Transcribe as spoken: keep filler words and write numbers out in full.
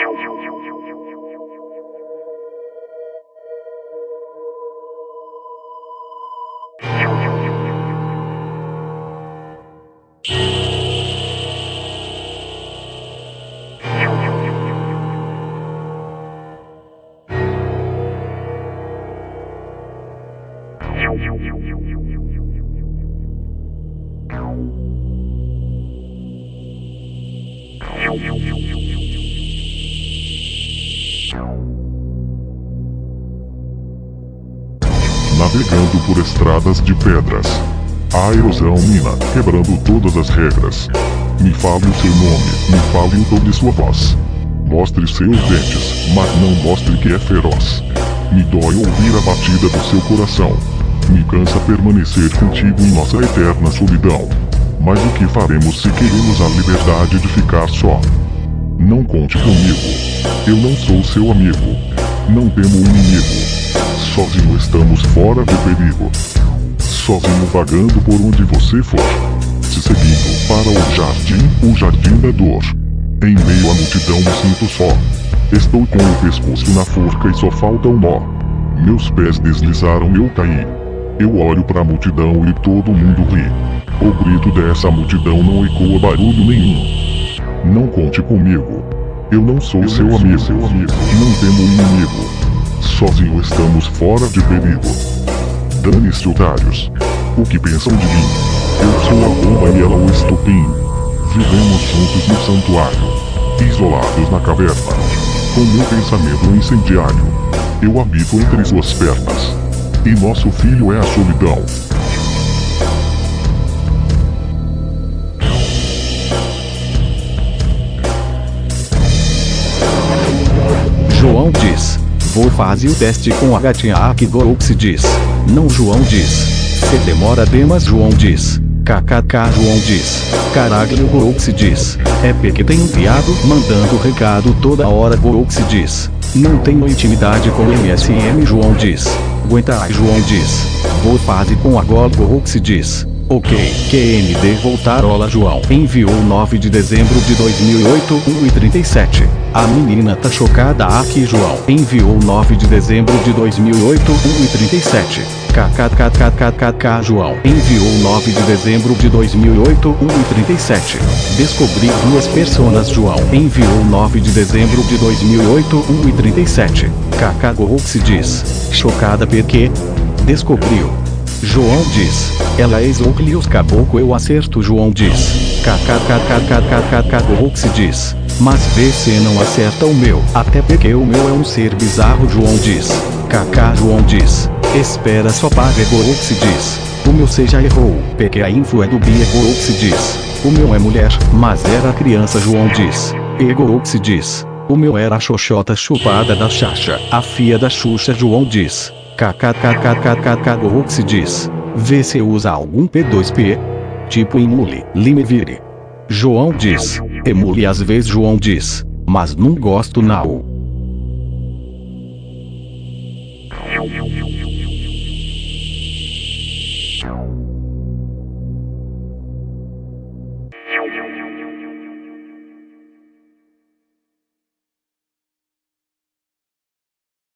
Navegando por estradas de pedras. A erosão mina, quebrando todas as regras. Me fale o seu nome, me fale o tom de sua voz. Mostre seus dentes, mas não mostre que é feroz. Me dói ouvir a batida do seu coração. Me cansa permanecer contigo em nossa eterna solidão. Mas o que faremos se queremos a liberdade de ficar só? Não conte comigo. Eu não sou seu amigo. Não temo o inimigo. Sozinho estamos fora de perigo. Sozinho vagando por onde você for. Se seguindo para o jardim, o jardim da dor. Em meio à multidão me sinto só. Estou com o pescoço na forca e só falta um nó. Meus pés deslizaram e eu caí. Eu olho pra multidão e todo mundo ri. O grito dessa multidão não ecoa barulho nenhum. Não conte comigo. Eu não sou eu seu não amigo. Sou seu amigo. Não temo o inimigo. Sozinho estamos fora de perigo. Dane-se, otários. O que pensam de mim? Eu sou a bomba e ela o estopim. Vivemos juntos no santuário, isolados na caverna. Com meu pensamento incendiário, eu habito entre suas pernas. E nosso filho é a solidão. João diz: vou fazer o teste com a gatinha aqui. Gorox diz: não. João diz: se demora demais. João diz: kkk. João diz: caralho. Gorox diz: é porque tem um viado mandando recado toda hora. Gorox diz: não tenho intimidade com M S M. João diz: aguenta aí. João diz: vou fazer com a Gol. Gorox diz: ok. Q N D voltarola. João enviou nove de dezembro de dois mil e oito, um e trinta e sete. A menina tá chocada aqui. João enviou nove de dezembro de dois mil e oito, um e trinta e sete. Kkkkkkk. João enviou nove de dezembro de dois mil e oito, um e trinta e sete. Descobri duas personas. João enviou nove de dezembro de dois mil e oito, um e trinta e sete. Kk. Gorox diz: chocada porque descobriu. João diz: ela é Slowclios caboclo. Eu acerto. João diz: kkkkkkk. Gorox diz: mas vê se não acerta o meu, até porque o meu é um ser bizarro. João diz: kk. João diz: espera só para ver. Gorox diz: o meu você já errou, porque a info é do Bia. Gorox diz: o meu é mulher, mas era criança. João diz: e Gorox diz: o meu era a xoxota chupada da Xaxa, a filha da Xuxa. João diz: kkkkkkk. Gorox diz: vê se usa algum P dois P. Tipo emule, limevire. João diz: emule às vezes. João diz: mas não gosto não. Tchau.